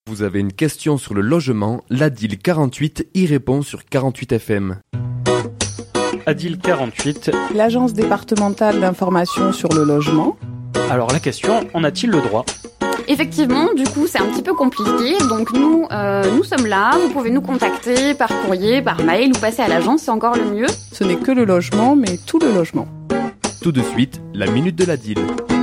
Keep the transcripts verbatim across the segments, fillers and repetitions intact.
Vous avez une question sur le logement, l'Adil quarante-huit y répond sur quarante-huit F M. Adil quarante-huit. L'agence départementale d'information sur le logement. Alors la question, en a-t-il le droit ? Effectivement, du coup, c'est un petit peu compliqué. Donc nous, euh, nous sommes là. Vous pouvez nous contacter par courrier, par mail ou passer à l'agence, c'est encore le mieux. Ce n'est que le logement, mais tout le logement. Tout de suite, la minute de l'Adil.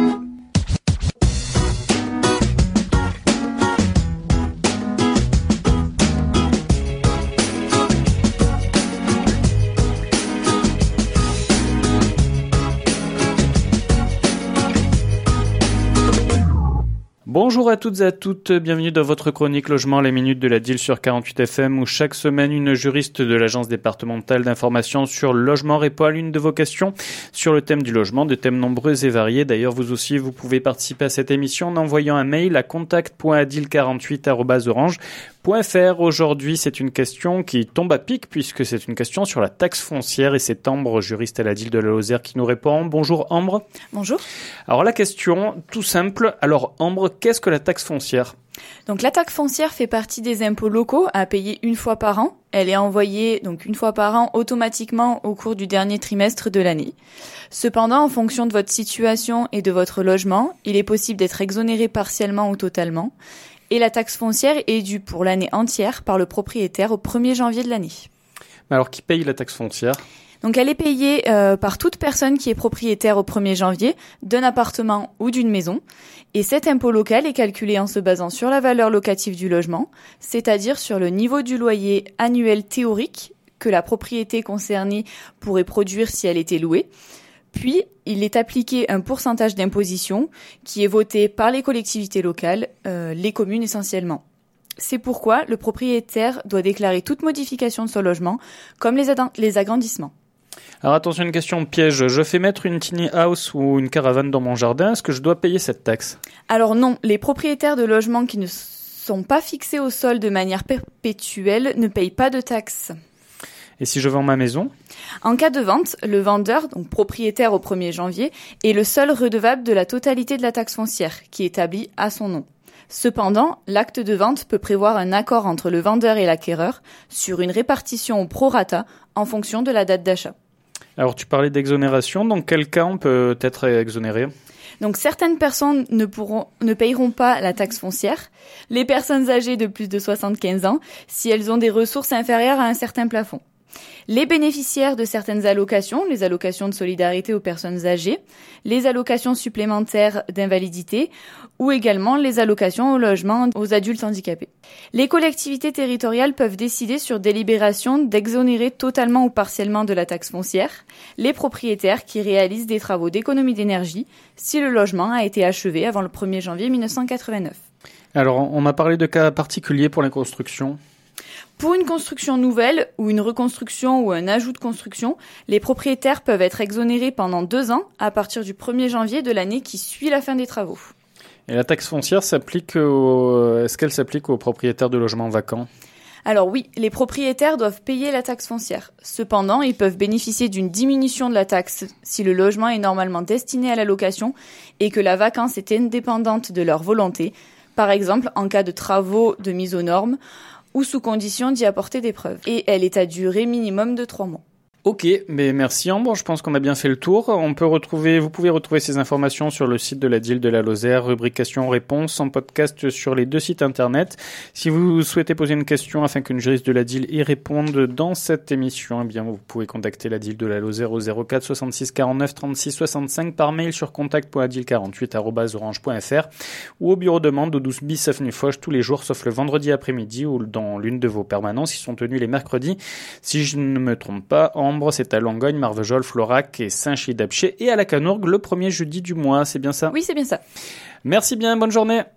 Bonjour à toutes et à toutes, bienvenue dans votre chronique Logement, les minutes de l'Adil sur quarante-huit F M où chaque semaine une juriste de l'agence départementale d'information sur le logement répond à l'une de vos questions sur le thème du logement, des thèmes nombreux et variés. D'ailleurs, vous aussi, vous pouvez participer à cette émission en envoyant un mail à contact point adil quarante-huit arobase orange point f r. Aujourd'hui, c'est une question qui tombe à pic puisque c'est une question sur la taxe foncière et c'est Ambre, juriste à l'Adil de la Lozère, qui nous répond. Bonjour Ambre. Bonjour. Alors la question, tout simple. Alors Ambre, qu'est-ce que la taxe foncière ? Donc la taxe foncière fait partie des impôts locaux à payer une fois par an. Elle est envoyée donc une fois par an automatiquement au cours du dernier trimestre de l'année. Cependant, en fonction de votre situation et de votre logement, il est possible d'être exonéré partiellement ou totalement. Et la taxe foncière est due pour l'année entière par le propriétaire au premier janvier de l'année. Alors qui paye la taxe foncière ? Donc elle est payée euh, par toute personne qui est propriétaire au premier janvier d'un appartement ou d'une maison. Et cet impôt local est calculé en se basant sur la valeur locative du logement, c'est-à-dire sur le niveau du loyer annuel théorique que la propriété concernée pourrait produire si elle était louée. Puis, il est appliqué un pourcentage d'imposition qui est voté par les collectivités locales, euh, les communes essentiellement. C'est pourquoi le propriétaire doit déclarer toute modification de son logement, comme les, ad- les agrandissements. Alors attention, une question piège. Je fais mettre une tiny house ou une caravane dans mon jardin. Est-ce que je dois payer cette taxe ? Alors non, les propriétaires de logements qui ne sont pas fixés au sol de manière perpétuelle ne payent pas de taxe. Et si je vends ma maison ? En cas de vente, le vendeur, donc propriétaire au premier janvier, est le seul redevable de la totalité de la taxe foncière, qui est établie à son nom. Cependant, l'acte de vente peut prévoir un accord entre le vendeur et l'acquéreur sur une répartition au prorata en fonction de la date d'achat. Alors tu parlais d'exonération, dans quel cas on peut être exonéré ? Donc certaines personnes ne pourront, ne payeront pas la taxe foncière, les personnes âgées de plus de soixante-quinze ans, si elles ont des ressources inférieures à un certain plafond. Les bénéficiaires de certaines allocations, les allocations de solidarité aux personnes âgées, les allocations supplémentaires d'invalidité ou également les allocations au logement aux adultes handicapés. Les collectivités territoriales peuvent décider sur délibération d'exonérer totalement ou partiellement de la taxe foncière les propriétaires qui réalisent des travaux d'économie d'énergie si le logement a été achevé avant le premier janvier mille neuf cent quatre-vingt-neuf. Alors on m'a parlé de cas particuliers pour les constructions. Pour une construction nouvelle ou une reconstruction ou un ajout de construction, les propriétaires peuvent être exonérés pendant deux ans à partir du premier janvier de l'année qui suit la fin des travaux. Et la taxe foncière s'applique au... Est-ce qu'elle s'applique aux propriétaires de logements vacants ? Alors oui, les propriétaires doivent payer la taxe foncière. Cependant, ils peuvent bénéficier d'une diminution de la taxe si le logement est normalement destiné à la location et que la vacance est indépendante de leur volonté, par exemple en cas de travaux de mise aux normes, ou sous condition d'y apporter des preuves. Et elle est à durée minimum de trois mois. Ok, mais merci Ambre, je pense qu'on a bien fait le tour. On peut retrouver, vous pouvez retrouver ces informations sur le site de l'Adil de la Lozère, rubrique questions-réponses, en podcast sur les deux sites internet. Si vous souhaitez poser une question afin qu'une juriste de l'Adil y réponde dans cette émission, eh bien vous pouvez contacter l'Adil de la Lozère au zéro quatre soixante-six quarante-neuf trente-six soixante-cinq par mail sur contact point adil quarante-huit arobase orange point f r ou au bureau de demande au douze bis avenue Foch tous les jours sauf le vendredi après-midi ou dans l'une de vos permanences qui sont tenues les mercredis. Si je ne me trompe pas, Ambre, c'est à Langogne, Marvejols, Florac et Saint-Chilles-d'Apcher et à la Canourgue le premier jeudi du mois, c'est bien ça ? Oui, c'est bien ça. Merci bien, bonne journée.